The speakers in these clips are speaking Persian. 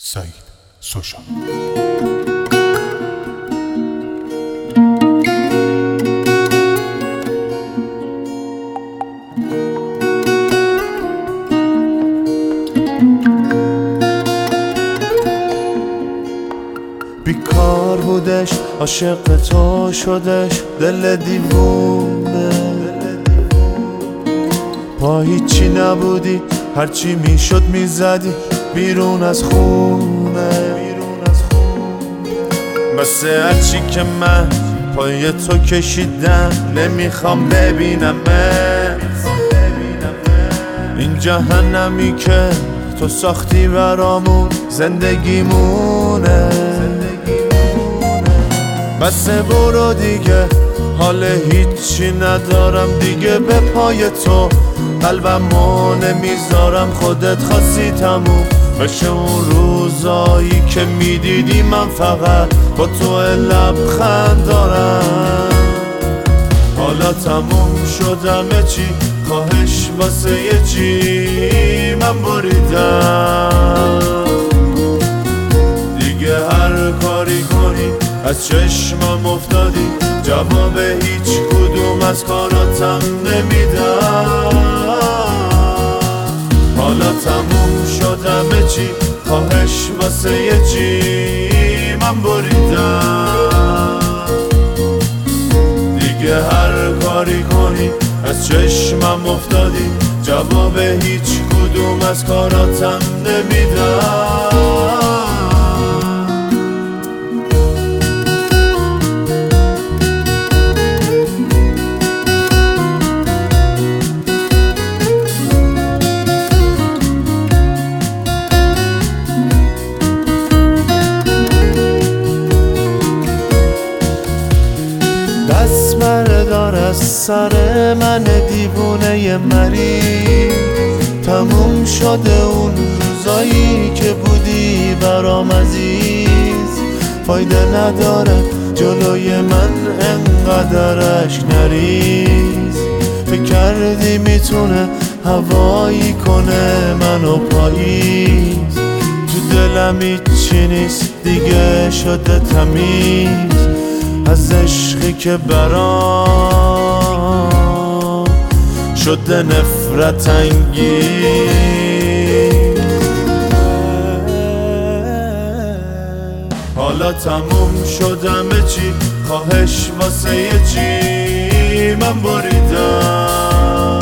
سعید سوشا. بیکار بودش عاشق تو شدش دل دیوونه، پا هیچی نبودی هرچی میشد میزدی بیرون از خونه. مثل هرچی که من پای تو کشیدم نمیخوام ببینمت، این جهنمی که تو ساختی برامون زندگیمونه. بس برو دیگه، حال هیچی ندارم دیگه، به پای تو قلبمو نمیذارم، خودت خواستی تموم بشه اون روزایی که میدیدی من فقط با تو لبخند دارم. حالا تموم شدم چی، خواهش واسه یه چی من بریدم دیگه، هر کاری کنی از چشمم افتادی، جواب هیچ کدوم از کاراتم نمیدم. حالا تموم شدم چی، خواهش واسه یه چی من بریدم دیگه، هر کاری کنی از چشمم افتادی، جواب هیچ کدوم از کاراتم نمیدم. دست بردار از سر من دیوونه مریض، تموم شده اون روزایی که بودی برام عزیز. فایده نداره جلوی من انقدر اشک نریز، فکر کردی میتونه هوایی کنه منو پاییز. تو دلم هیچی نیست دیگه شده تمیز از عشقی که برام شده نفرت انگیز. حالا تموم شدم چی، خواهش واسه یه چی من بریدم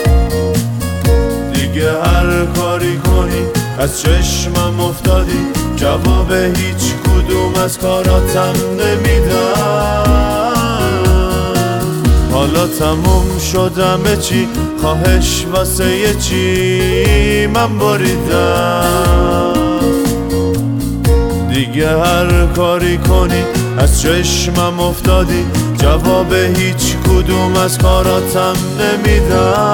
دیگه، هر کاری کنی از چشمم افتادی، جواب هیچ کدوم از کاراتم نمیدم. حالا تموم شدم چی، خواهش واسه یه چی من بریدم دیگه، هر کاری کنی از چشمم افتادی، جواب هیچ کدوم از کاراتم نمیدم.